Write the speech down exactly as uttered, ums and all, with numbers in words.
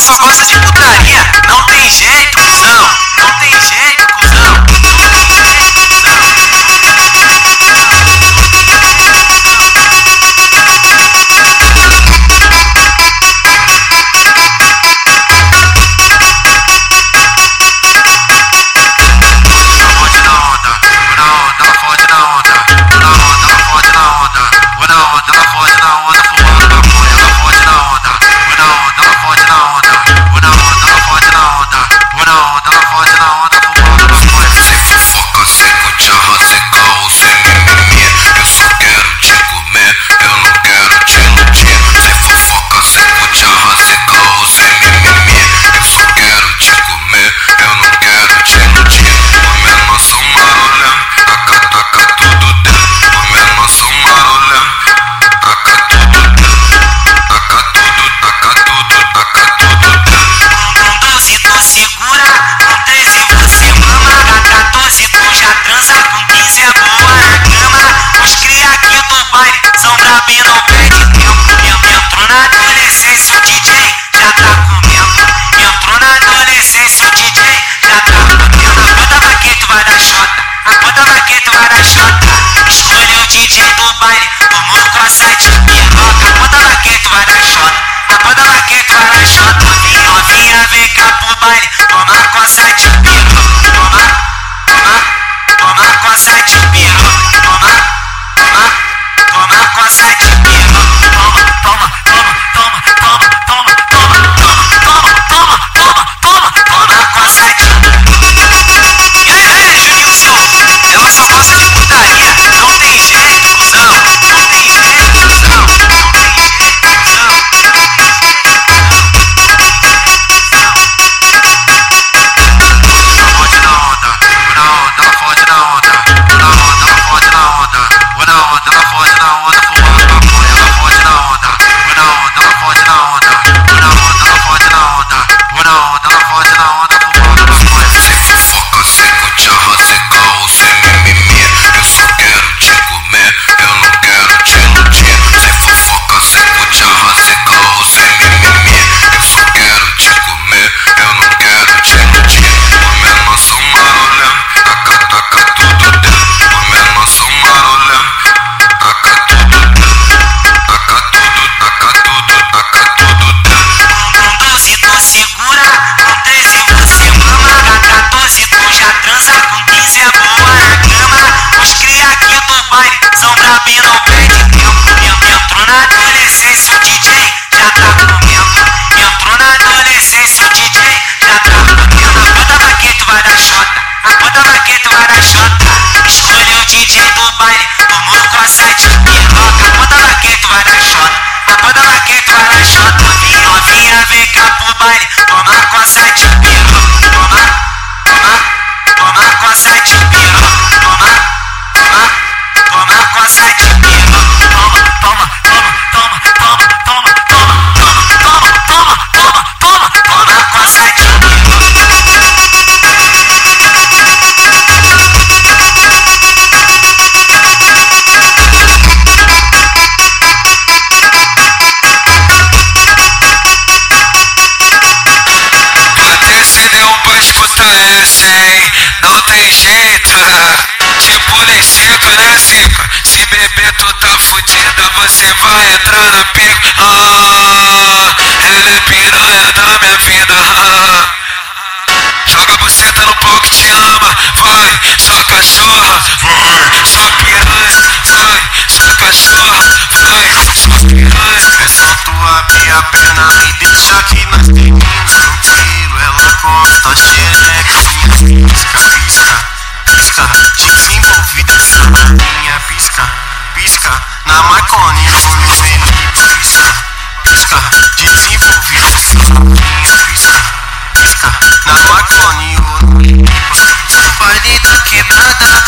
só gosta de putaria. Não tem jeito, cuzão. Não tem jeito, cuzão. Não tem jeito, cuzão. São brabo e não perde tempo. Entrou na adolescência, o D J já tá comendo. Entrou na adolescência, o D J já tá comendo. A banda vaqueiro vai dar xota, a banda vaqueiro vai dar xota. Escolhe o D J do baile, o mundo com a site piroca. A banda vaqueiro vai dar xota, a banda vaqueiro vai dar xota. Novinha, novinha, vem cá pro baile, toma com a site piroca. Toma, toma, toma com a site piroca. Toma, toma. Toma com a sete piroca. Toma, toma, toma, toma, toma, toma, toma, toma, toma, toma, toma, toma com a sete. E aí, Juninho Silva? Ela só gosta de putaria. Não tem jeito, cuzão. Não tem jeito, cuzão. Não tem jeito, cuzão. Fode na onda, na onda, fode na onda, na onda, fode na onda, na onda, ela fode na onda, fumando maconha, ela fode na onda, na onda, ela fode na onda, na onda, ela fode na onda, na onda, ela fode na onda, fumando maconha. Sem fofoca, sem cucharra, sem caô, sem mimimi. Eu só quero te comer, eu não quero te iludir. Sem fofoca, sem cucharra, sem caô, sem mimimi. Eu só quero te comer, eu não quero te iludir. Comendo nosso marolé, taca, taca tudo dentro. Comendo nosso marolé, taca tudo dentro. Taca tudo, taca tudo, taca tudo dentro. Com doze tu segura, com treze você mama. Com quatorze tu já transa, com quinze é boa na cama. Os cria aqui do baile são brabo e não perde tempo. Entrou na adolescência, o D J já tá comendo. Entrou na adolescência, o D J já tá comendo. A banda vaqueiro vai dar xota, a banda vaqueiro vai dar xota. Escolhe o D J do baile, o mundo com a site piroca. A banda vaqueiro vai dar xota, a banda vaqueiro vai dar xota. Novinha, novinha, vem cá pro baile, toma com a site piroca. Toma, toma, toma com a site piroca. Toma, toma, toma com a site piroca. Toma, toma, toma, toma, toma, toma, toma, toma, toma, toma, toma, toma com a site piroca. Essa, hein? Não tem jeito. Tipo Lecico, né, Cica? Se beber tu tá fudida, você vai entrar na pica. Ah, ela é piranha da minha vida. Ah. Joga a buceta no pau que te ama. Vai, sua cachorra. Vai, sua piranha. Vai, sua cachorra. Vai, sua piranha. É só tu abrir a perna e deixar que nós termina. No tiro ela gosta, xereca. Pisca, pisca, pisca, desenvolvida essa rainha. Pisca, pisca, na Marconi, no menino. Pisca, pisca, desenvolvida essa rainha. Pisca, pisca, na Marconi, no baile da quebrada.